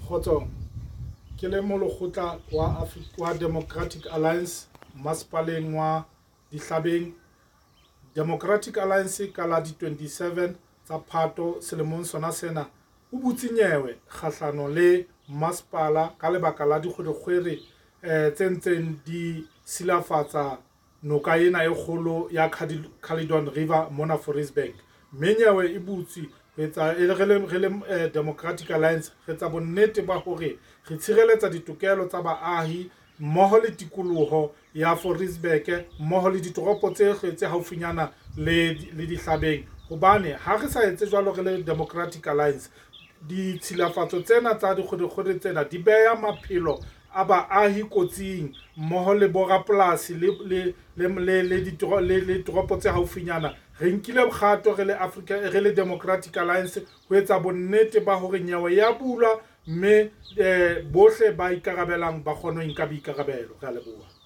Kgotsong, ke le molokgotla wa Democratic Alliance masepaleng wa Dihlabeng. Democratic Alliance ka la di 27 tsa Phato selemong sona sena o butse nyewe kgahlano le masepala ka lebaka la dikgwedikgwedi tse ntseng di silafatsa noka ena e kgolo ya Caledon River mona Fourierberg. Mme nyewe e butse re Democratic Alliance re tsa bonnete ba hore re tshireletsa ditokelo tsa baahi mmoho le tikoloho ya Fourierberg mmoho le ditoropo tse haufinyana le Dihlabeng. Hobane ha re sa etse jwalo re le Democratic Alliance, ditshilafatso tsena tsa dikgwedi tsena di beha maphelo a baahi kotsing mmoho le borapolasi le toropo tse haufinyana. Re nkile bokgato re le Democratic Alliance ho etsa bonnete ba hore nyewe ya bulwa, mme bohle ba ikarabelang ba kgone ho nka boikarabelo. Re a leboha.